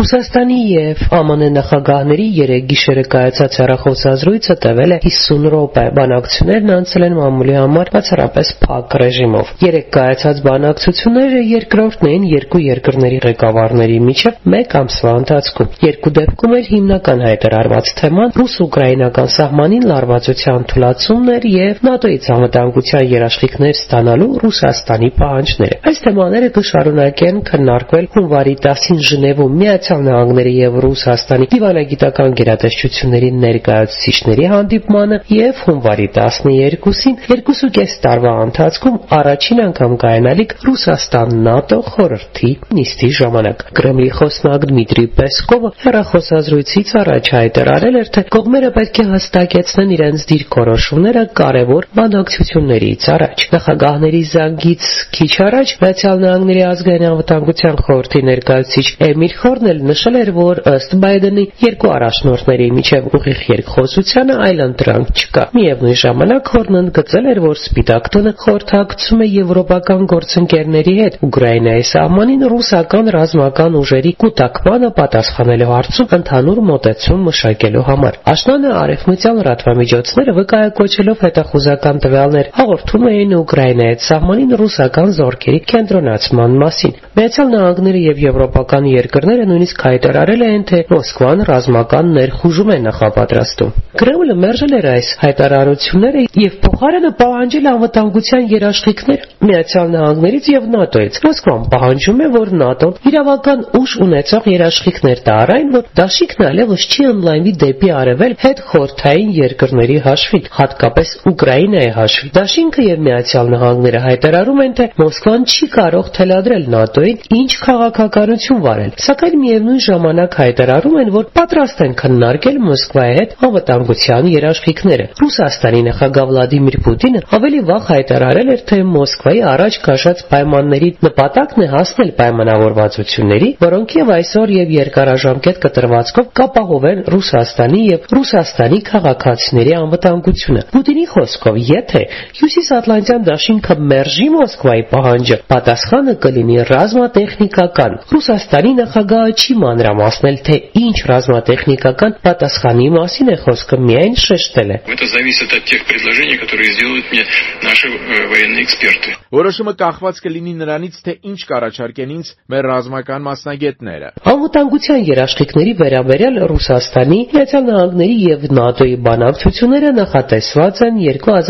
Ռուսաստանի եւ ԱՄՆ նախագահների երեկ գիշերը կայացած հեռախոսազրույցը տևել է 50 րոպե։ Բանակցություններն անցել են մամուլի համար բացառապես փակ ռեժիմով։ Երեկ կայացած բանակցությունները երկրորդն էին երկու երկրների ղեկավարների միջև մեկ ամսվա ընթացքում։ Երկու դեպքում էլ հիմնական հայտարարված թեման ռուս-ուկրաինական սահմանին լարվածության թուլացումն էր եւ ՆԱՏՕ-ից անվտանգության երաշխիքներ ստանալու Ռուսաստանի պահանջները։ Այս թեմաները կշարունակեն քննարկվել հունվարի 10-ին Ժնևում Միացյալ Նահանգների եւ Ռուսաստանի դիվանագիտական գերատեսչությունների ներկայացուցիչների հանդիպմանը եւ հունվարի 12-ին 2.5 տարվա ընթացքում առաջին անգամ կայանալիք Ռուսաստան-ՆԱՏՕ խորհրդի նիստի ժամանակ։ Կրեմլի խոսնակ Դմիտրի Պեսկովը հեռախոսազրույցից առաջ հայտարարել էր, թե կողմերը պետք է հստակեցնեն իրենց դիրքորոշումները կարևոր բանակցություններից առաջ։ Նախագահների զանգից քիչ առաջ Միացյալ Նահանգների ազգային անվտանգության խորհրդի ներկայացուցիչ Էմիլ Խորն էլ նշել էր, որ ըստ Բայդենի երկու առաջնորդների միջև ուղիղ երկխոսությանը այլ ընտրանք չկա։ Միևնույն ժամանակ Խորն ընդգծել էր, որ Սպիտակ տունը խորհրդակցում է եվրոպական գործընկերների հետ Ուկրաինայի սահմանին ռուսական ռազմական ուժերի կուտակմանը պատասխանելու հարցում ընդհանուր մոտեցում մշակելու համար։ Աշնանը արևմտյան լրատվամիջոցները վկայակոչելով հետախուզական տվյալներ հաղորդում էին Ուկրաինայի սահմանին ռուսական զորքերի կենտրոնացման մասին։ Միացյալ Նահանգները եւ եվրոպական երկրները նույնիսկ հայտարարել են, թե Մոսկվան ռազմական ներխուժում է նախապատրաստում։ Կրեմլը մերժել էր այս հայտարարությունները եւ փոխարենը պահանջել անվտանգության երաշխիքներ Միացյալ Նահանգներից եւ ՆԱՏՕ-ից։ Մոսկվան պահանջում է, որ ՆԱՏՕ-ն իրավական ուժ ունեցող երաշխիքներ տա այն, որ դաշինքն այլևս չի ընդլայնվի դեպի արևել հետ խորհրդային երկրների հաշվին, հատկապես Ուկրաինայի հաշվին։ Դաշինքը եւ Միացյալ Նահանգները հայտարարում են, թե Մոսկվան չի կարող թելադրել ՆԱՏՕ-ին ինչ քաղաքականություն վարել, սակայն միևնույն ժամանակ հայտարարում են, որ պատրաստ են քննարկել Մոսկվայի հետ անվտանգության երաշխիքները։ Ռուսաստանի նախագահ Վլադիմիր Պուտինը ավելի վաղ հայտարարել էր, թե Մոսկվայի առաջ քաշած պայմանների նպատակն է հասնել պայմանավորվածությունների, որոնք եւ այսօր եւ երկարաժամկետ կտրվածքով կապահովեն Ռուսաստանի եւ Ռուսաստանի քաղաքացիների անվտանգությունը։ Պուտինի խոսքով, եթե Հյուսիսատլանտյան դաշինքը մերժի Մոսկվայի պահանջը, պատասխանը կլինի ռազմատեխնիկական։ Ռուսաստանի նախագահը չի մանրամասնել, թե ինչ ռազմատեխնիկական պատասխանի մասին է խոսքը, միայն շեշտել է. Это зависит от тех предложений, которые сделают мне наши военные эксперты. Որոշումը կախված կլինի նրանից, թե ինչ կառաջարկեն ինձ մեր ռազմական մասնագետները։ Անվտանգության երաշխիքների վերաբերյալ Ռուսաստանի, Միացյալ Նահանգների եւ ՆԱՏՕ-ի բանակցությունները նախատեսված են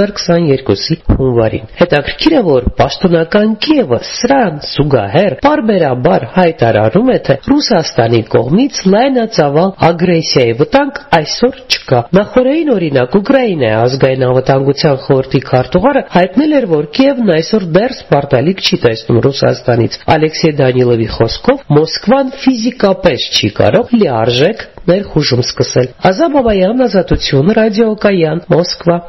2022-ի հունվարին։ Հետաքրքիր է, որ պաշտոնական Կիևը սրան զուգահեռ պարբերաբար հայտարարում է, թե Ռուսաստանի կողմից լայնածավալ ագրեսիայի վտանգ այսօր չկա։ Նախորդին օրինակ Ուկրաինայի ազգային անվտանգության խորհրդի քարտուղարը հայտնել էր, որ Կիևն այսօր դեռ սպարտալիք չի տեսնում Ռուսաստանից։ Ալեքսեյ Դանիլովի խոսքով Մոսկվան ֆիզիկապես չի կարող լիարժեք ներխուժում սկսել։ Ազատ Բաբայան, Ազատություն, Ռադիոկայան, Մոսկվա։